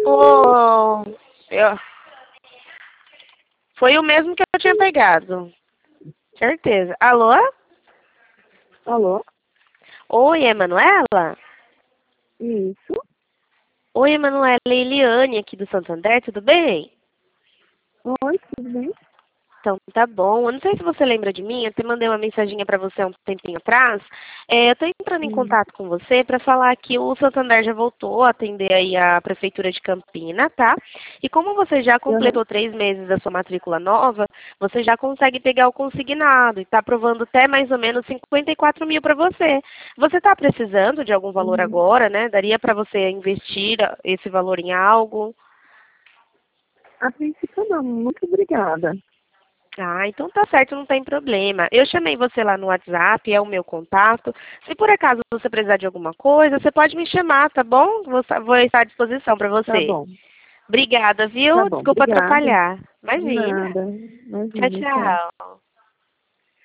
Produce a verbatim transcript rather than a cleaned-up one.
Oh, eu... Foi o mesmo que eu tinha pegado. Certeza. Alô? Alô? Oi, Emanuela? Isso. Oi, Emanuela. Eliane aqui do Santander, tudo bem? Oi, tudo bem? Então, tá bom. Eu não sei se você lembra de mim, eu te mandei uma mensaginha para você há um tempinho atrás. É, eu estou entrando em Hum. contato com você para falar que o Santander já voltou a atender aí a Prefeitura de Campina, tá? E como você já Uhum. completou três meses da sua matrícula nova, você já consegue pegar o consignado e está aprovando até mais ou menos cinquenta e quatro mil para você. Você está precisando de algum valor Uhum. agora, né? Daria para você investir esse valor em algo? A princípio não, muito obrigada. Ah, então tá certo, não tem problema. Eu chamei você lá no WhatsApp, é o meu contato. Se por acaso você precisar de alguma coisa, você pode me chamar, tá bom? Vou, vou estar à disposição para Tá você. bom, Obrigada, tá viu? bom, Desculpa obrigada. atrapalhar. De Imagina. nada. Tchau, Imagina, tchau. tchau.